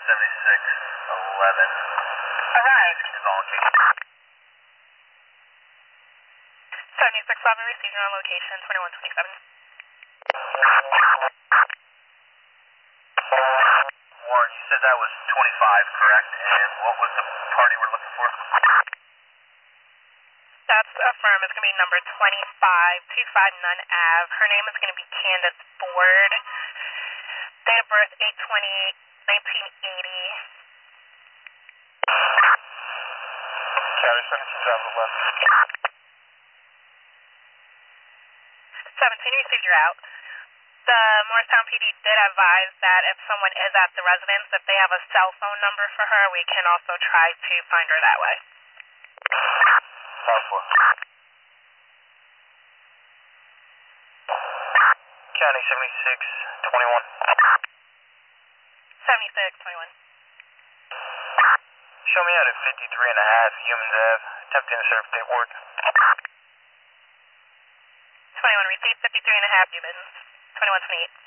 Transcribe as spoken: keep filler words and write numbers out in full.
seventy-six eleven. Alright. Is on location. seventy-six eleven, receiving on location, twenty-one twenty-seven. Warren, you said that was twenty-five, correct? And what was the party we're looking for? That's affirmed. It's going to be number twenty-five, two five Nunn Ave. Her name is going to be Candace Ford. Date of birth, eight twenty nineteen eighty. County seventeen, driver left. seventeen, received your out. The Morristown P D did advise that if someone is at the residence, if they have a cell phone number for her, we can also try to find her that way. five four. County seventy-six twenty-one. seventy-six twenty-one. Show me out at fifty-three and a half Humans Ave. Attempting to serve date ward. twenty-one, received fifty-three and a half humans. twenty-one twenty-eight.